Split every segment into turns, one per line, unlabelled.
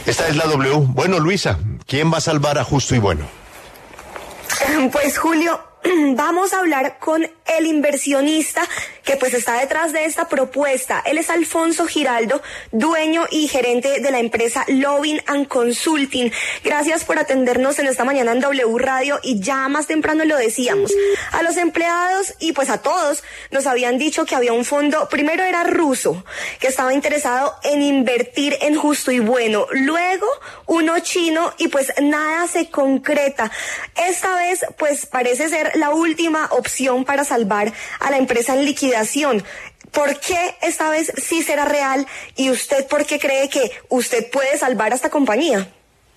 Esta es la W. Bueno, Luisa, ¿quién va a salvar a Justo y Bueno?
Pues Julio, vamos a hablar con el inversionista que pues está detrás de esta propuesta. Él es Alfonso Giraldo, dueño y gerente de la empresa Lovin and Consulting. Gracias por atendernos en esta mañana en W Radio, y ya más temprano lo decíamos. A los empleados y pues a todos nos habían dicho que había un fondo, primero era ruso, que estaba interesado en invertir en Justo y Bueno, luego uno chino, y pues nada se concreta. Esta vez pues parece ser la última opción para salvar a la empresa en liquidación. ¿Por qué esta vez sí será real? ¿Y usted por qué cree que usted puede salvar a esta compañía?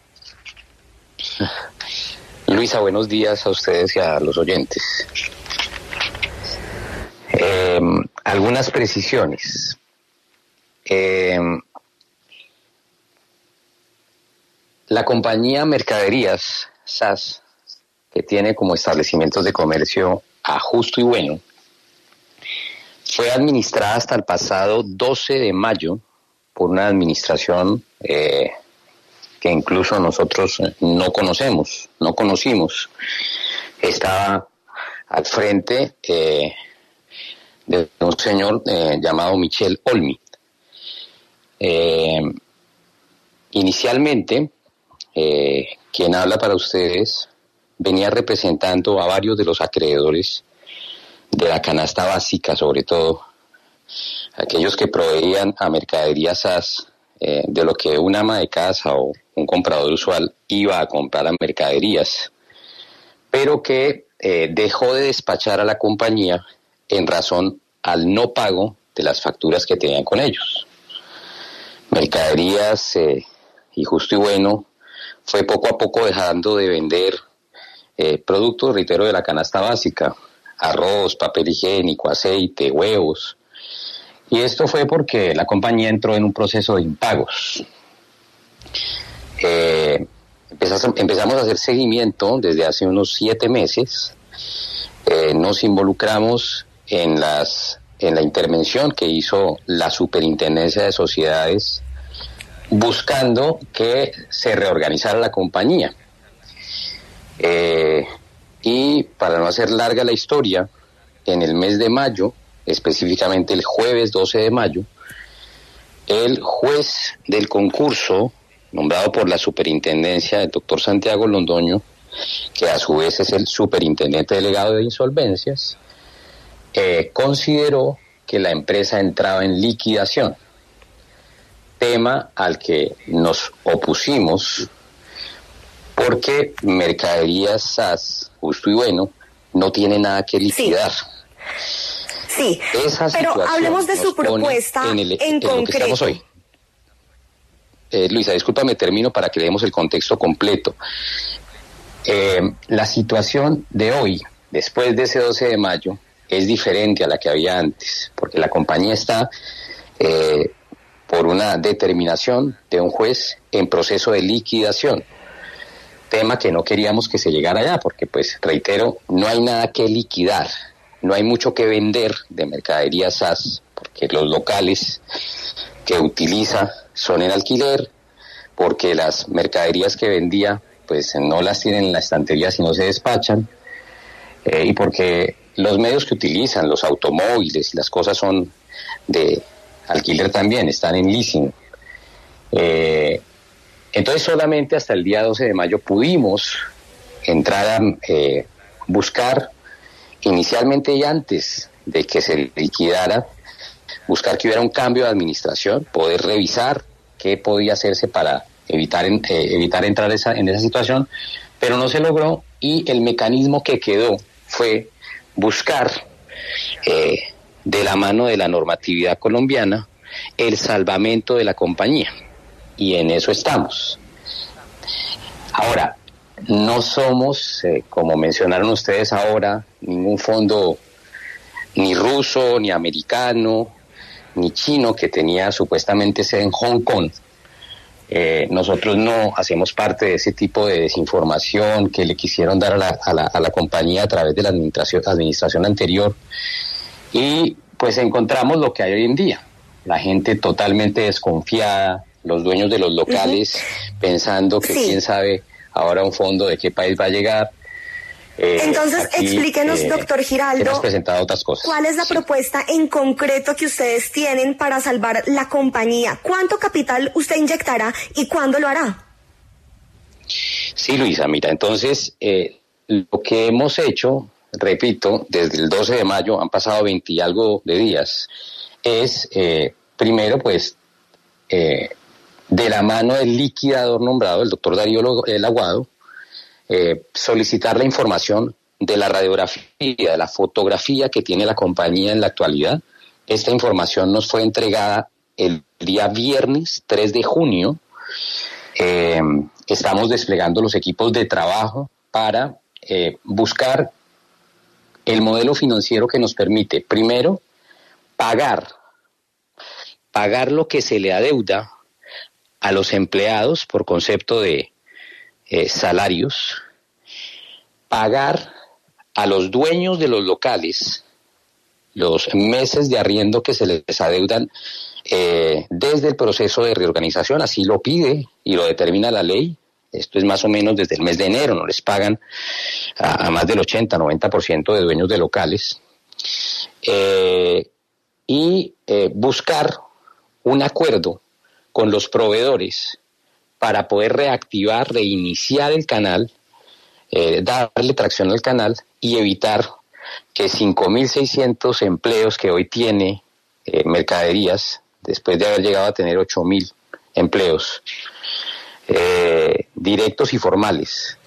Luisa, buenos días a ustedes y a los oyentes. Algunas precisiones. La compañía Mercaderías SAS, que tiene como establecimientos de comercio a Justo y Bueno, fue administrada hasta el pasado 12 de mayo por una administración que incluso nosotros no conocimos. Estaba al frente de un señor llamado Michel Olmi. Inicialmente, quien habla para ustedes venía representando a varios de los acreedores de la canasta básica, sobre todo aquellos que proveían a Mercaderías SAS de lo que una ama de casa o un comprador usual iba a comprar a Mercaderías, pero que dejó de despachar a la compañía en razón al no pago de las facturas que tenían con ellos. Mercaderías y Justo y Bueno fue poco a poco dejando de vender productos, reitero, de la canasta básica: arroz, papel higiénico, aceite, huevos. Y esto fue porque la compañía entró en un proceso de impagos. Empezamos a hacer seguimiento desde hace unos 7 meses. Nos involucramos en la intervención que hizo la Superintendencia de Sociedades, buscando que se reorganizara la compañía. Y para no hacer larga la historia, en el mes de mayo, específicamente el jueves 12 de mayo, el juez del concurso, nombrado por la superintendencia del doctor Santiago Londoño, que a su vez es el superintendente delegado de insolvencias, consideró que la empresa entraba en liquidación, tema al que nos opusimos porque Mercaderías SAS, Justo y Bueno, no tiene nada que liquidar.
Sí, pero hablemos de su propuesta en concreto. Lo que estamos hoy.
Luisa, discúlpame, termino para que leamos el contexto completo. La situación de hoy, después de ese 12 de mayo, es diferente a la que había antes, porque la compañía está, por una determinación de un juez, en proceso de liquidación. Tema que no queríamos que se llegara allá, porque, pues, reitero, no hay nada que liquidar, no hay mucho que vender de Mercaderías SAS, porque los locales que utiliza son en alquiler, porque las mercaderías que vendía, pues, no las tienen en la estantería sino se despachan, y porque los medios que utilizan, los automóviles y las cosas son de alquiler también, están en leasing. Entonces solamente hasta el día 12 de mayo pudimos entrar a buscar, inicialmente y antes de que se liquidara, buscar que hubiera un cambio de administración, poder revisar qué podía hacerse para evitar entrar en esa situación, pero no se logró, y el mecanismo que quedó fue buscar, de la mano de la normatividad colombiana, el salvamento de la compañía. Y en eso estamos. Ahora, no somos, como mencionaron ustedes ahora, ningún fondo ni ruso, ni americano, ni chino, que tenía supuestamente sede en Hong Kong. Nosotros no hacemos parte de ese tipo de desinformación que le quisieron dar a la compañía a través de la administración anterior. Y pues encontramos lo que hay hoy en día: la gente totalmente desconfiada, los dueños de los locales, pensando que quién sabe ahora un fondo de qué país va a llegar.
Entonces, explíquenos, doctor Giraldo,
hemos presentado otras cosas.
¿Cuál es la propuesta en concreto que ustedes tienen para salvar la compañía? ¿Cuánto capital usted inyectará y cuándo lo hará?
Sí, Luisa, mira, entonces, lo que hemos hecho, repito, desde el 12 de mayo, han pasado 20 y algo de días, es, primero, pues, de la mano del liquidador nombrado, el doctor Darío Aguado, solicitar la información de la radiografía, de la fotografía que tiene la compañía en la actualidad. Esta información nos fue entregada el día viernes 3 de junio. Estamos desplegando los equipos de trabajo para buscar el modelo financiero que nos permite, primero, pagar lo que se le adeuda a los empleados por concepto de salarios, pagar a los dueños de los locales los meses de arriendo que se les adeudan desde el proceso de reorganización, así lo pide y lo determina la ley. Esto es más o menos desde el mes de enero, no les pagan a más del 80-90% de dueños de locales. Y buscar un acuerdo con los proveedores para poder reactivar, reiniciar el canal, darle tracción al canal y evitar que 5.600 empleos que hoy tiene Mercaderías, después de haber llegado a tener 8.000 empleos directos y formales,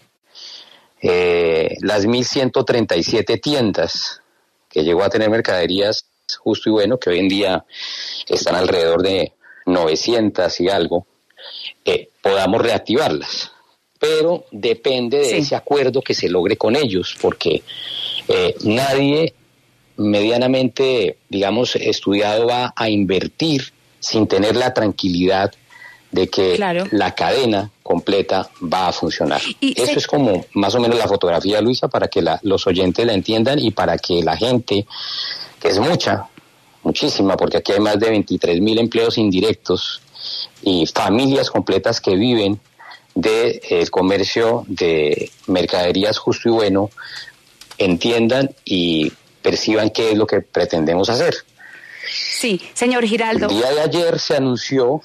las 1.137 tiendas que llegó a tener Mercaderías Justo y Bueno, que hoy en día están alrededor de 900 y algo, podamos reactivarlas. Pero depende de ese acuerdo que se logre con ellos, porque nadie medianamente, digamos, estudiado va a invertir sin tener la tranquilidad de que la cadena completa va a funcionar. Eso es como más o menos la fotografía, Luisa, para que los oyentes la entiendan y para que la gente, que es muchísima, porque aquí hay más de 23.000 empleos indirectos y familias completas que viven del comercio de Mercaderías Justo y Bueno, entiendan y perciban qué es lo que pretendemos hacer.
Sí, señor Giraldo.
El día de ayer se anunció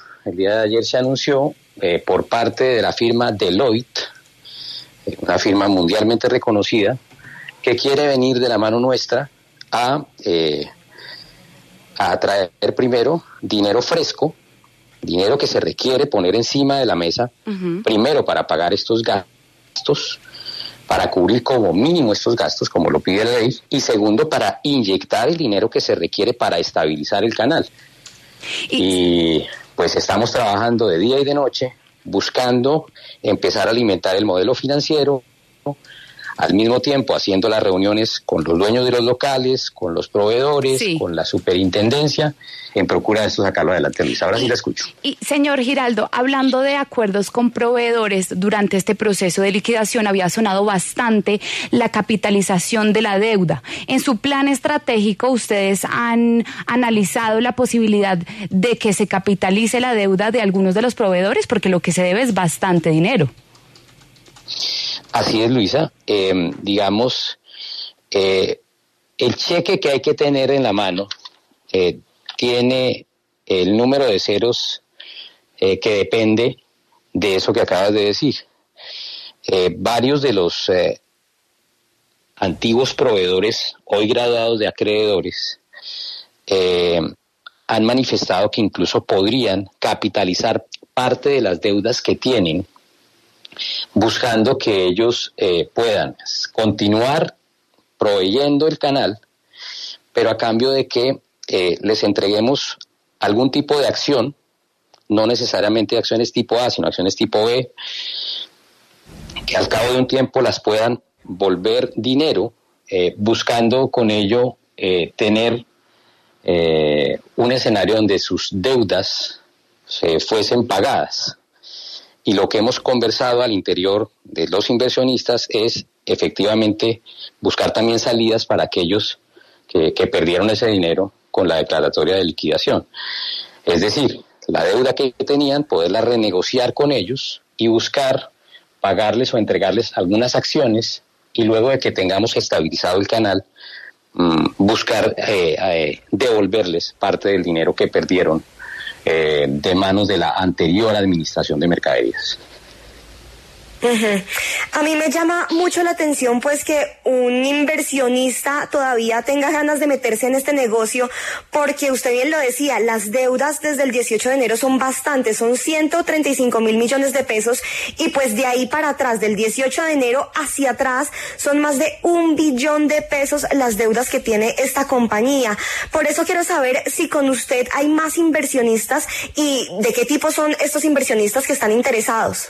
por parte de la firma Deloitte, una firma mundialmente reconocida, que quiere venir de la mano nuestra a traer primero dinero fresco, dinero que se requiere poner encima de la mesa, primero para pagar estos gastos, para cubrir como mínimo estos gastos, como lo pide la ley, y segundo, para inyectar el dinero que se requiere para estabilizar el canal. Y pues estamos trabajando de día y de noche, buscando empezar a alimentar el modelo financiero, al mismo tiempo haciendo las reuniones con los dueños de los locales, con los proveedores, con la superintendencia, en procura de esto sacarlo adelante, Luisa. Ahora sí la escucho.
Y señor Giraldo, hablando de acuerdos con proveedores, durante este proceso de liquidación había sonado bastante la capitalización de la deuda. En su plan estratégico, ¿ustedes han analizado la posibilidad de que se capitalice la deuda de algunos de los proveedores? Porque lo que se debe es bastante dinero.
Así es, Luisa. Digamos, el cheque que hay que tener en la mano tiene el número de ceros que depende de eso que acabas de decir. Varios de los antiguos proveedores, hoy graduados de acreedores, han manifestado que incluso podrían capitalizar parte de las deudas que tienen, buscando que ellos puedan continuar proveyendo el canal, pero a cambio de que les entreguemos algún tipo de acción, no necesariamente acciones tipo A, sino acciones tipo B, que al cabo de un tiempo las puedan volver dinero, buscando con ello tener un escenario donde sus deudas fuesen pagadas. Y lo que hemos conversado al interior de los inversionistas es efectivamente buscar también salidas para aquellos que perdieron ese dinero con la declaratoria de liquidación. Es decir, la deuda que tenían, poderla renegociar con ellos y buscar pagarles o entregarles algunas acciones, y luego de que tengamos estabilizado el canal, buscar devolverles parte del dinero que perdieron de manos de la anterior administración de Mercaderías.
A mí me llama mucho la atención pues que un inversionista todavía tenga ganas de meterse en este negocio, porque usted bien lo decía, las deudas desde el 18 de enero son bastantes, son 135.000 millones de pesos, y pues de ahí para atrás, del 18 de enero hacia atrás, son más de 1 billón de pesos las deudas que tiene esta compañía. Por eso quiero saber si con usted hay más inversionistas y de qué tipo son estos inversionistas que están interesados.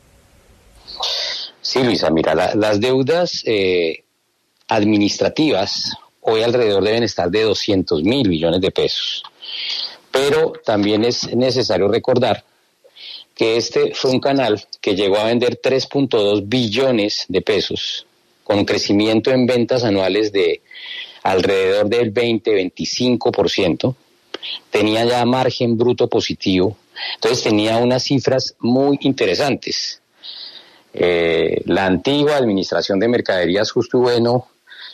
Sí, Luisa, mira, las deudas administrativas hoy alrededor deben estar de 200.000 millones de pesos. Pero también es necesario recordar que este fue un canal que llegó a vender 3.2 billones de pesos, con un crecimiento en ventas anuales de alrededor del 20-25%. Tenía ya margen bruto positivo, entonces tenía unas cifras muy interesantes. La antigua administración de Mercaderías Justo y Bueno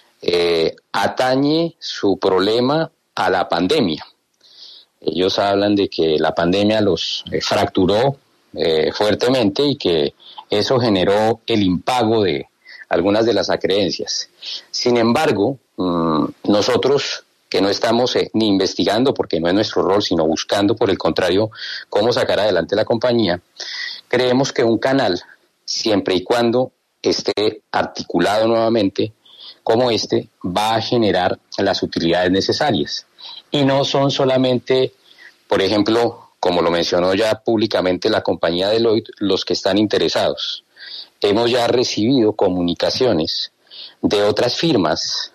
atañe su problema a la pandemia. Ellos hablan de que la pandemia los fracturó fuertemente y que eso generó el impago de algunas de las acreencias. Sin embargo, nosotros que no estamos ni investigando, porque no es nuestro rol, sino buscando, por el contrario, cómo sacar adelante la compañía, creemos que un canal, siempre y cuando esté articulado nuevamente como va a generar las utilidades necesarias. Y no son solamente, por ejemplo, como lo mencionó ya públicamente la compañía Deloitte, los que están interesados. Hemos ya recibido comunicaciones de otras firmas,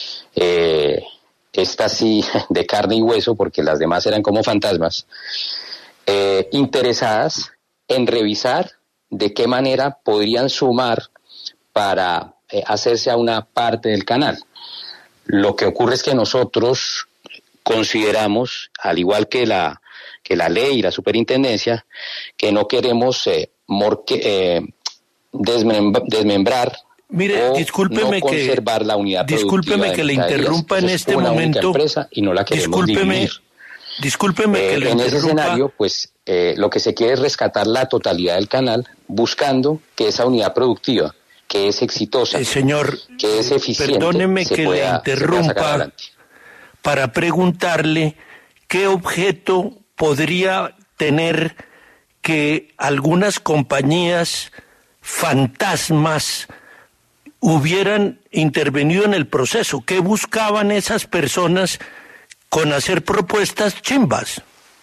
estas sí de carne y hueso, porque las demás eran como fantasmas, interesadas en revisar de qué manera podrían sumar para hacerse a una parte del canal. Lo que ocurre es que nosotros consideramos, al igual que la ley y la superintendencia, que no queremos desmembrar.
Mire, discúlpeme,
no conservar la unidad
discúlpeme que le interrumpa en este momento.
Y no la queremos dividir.
Discúlpeme que le interrumpa.
En ese escenario, pues, lo que se quiere es rescatar la totalidad del canal, buscando que esa unidad productiva, que es exitosa,
señor,
que es eficiente,
perdóneme que le interrumpa para preguntarle qué objeto podría tener que algunas compañías fantasmas hubieran intervenido en el proceso. ¿Qué buscaban esas personas con hacer propuestas chimbas?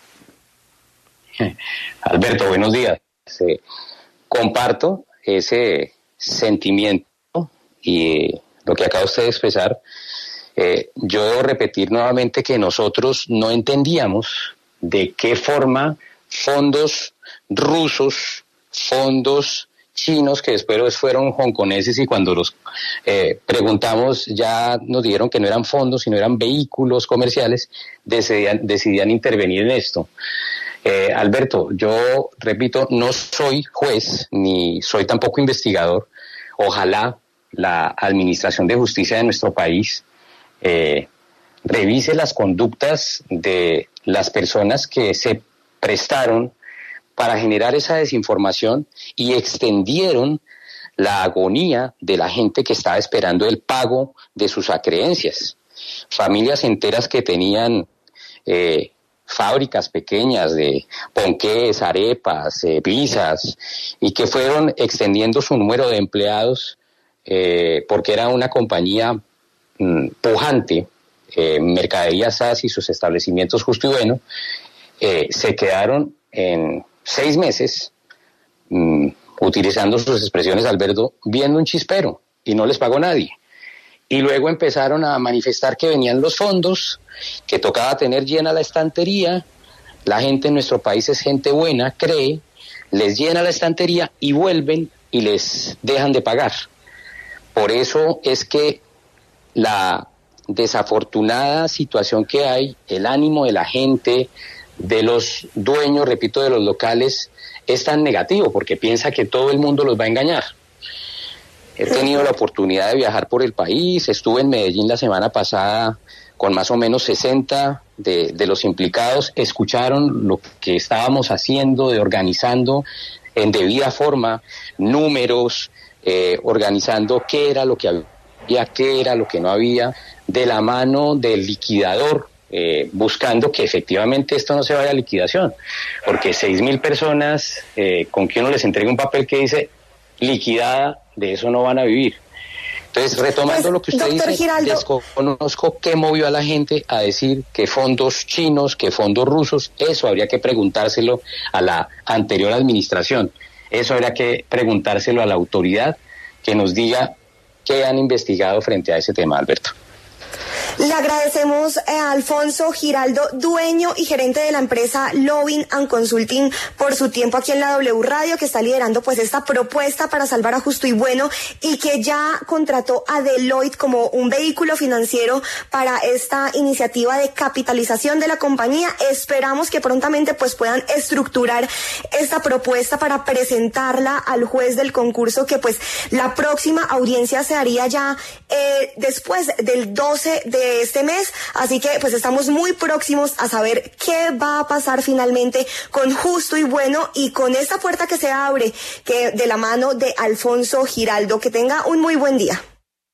Alberto, buenos días. Comparto ese sentimiento y lo que acaba usted de expresar. Yo debo repetir nuevamente que nosotros no entendíamos de qué forma fondos rusos, fondos chinos, que después fueron hongkoneses, y cuando los preguntamos ya nos dijeron que no eran fondos, sino eran vehículos comerciales, decidían intervenir en esto. Alberto, yo repito, no soy juez, ni soy tampoco investigador. Ojalá la Administración de Justicia de nuestro país revise las conductas de las personas que se prestaron para generar esa desinformación y extendieron la agonía de la gente que estaba esperando el pago de sus acreencias. Familias enteras que tenían fábricas pequeñas de ponqués, arepas, pizzas, y que fueron extendiendo su número de empleados porque era una compañía pujante, Mercaderías SAS y sus establecimientos Justo y Bueno, se quedaron en 6 meses, utilizando sus expresiones, Alberto, viendo un chispero, y no les pagó nadie. Y luego empezaron a manifestar que venían los fondos, que tocaba tener llena la estantería. La gente en nuestro país es gente buena, cree, les llena la estantería y vuelven y les dejan de pagar. Por eso es que la desafortunada situación que hay, el ánimo de la gente de los dueños, repito, de los locales es tan negativo, porque piensa que todo el mundo los va a engañar. He tenido la oportunidad de viajar por el país, estuve en Medellín la semana pasada con más o menos 60 de los implicados, escucharon lo que estábamos haciendo, de organizando en debida forma, números, organizando qué era lo que había, qué era lo que no había, de la mano del liquidador, buscando que efectivamente esto no se vaya a liquidación, porque 6.000 personas, con que uno les entregue un papel que dice liquidada, de eso no van a vivir. Entonces, retomando lo que usted dice, Giraldo, desconozco qué movió a la gente a decir que fondos chinos, que fondos rusos, eso habría que preguntárselo a la anterior administración, eso habría que preguntárselo a la autoridad que nos diga qué han investigado frente a ese tema, Alberto.
Le agradecemos a Alfonso Giraldo, dueño y gerente de la empresa Lovin and Consulting, por su tiempo aquí en la W Radio, que está liderando pues esta propuesta para salvar a Justo y Bueno y que ya contrató a Deloitte como un vehículo financiero para esta iniciativa de capitalización de la compañía. Esperamos que prontamente pues puedan estructurar esta propuesta para presentarla al juez del concurso, que pues la próxima audiencia se haría ya después del 12 de este mes, así que pues estamos muy próximos a saber qué va a pasar finalmente con Justo y Bueno y con esta puerta que se abre, que de la mano de Alfonso Giraldo. Que tenga un muy buen día.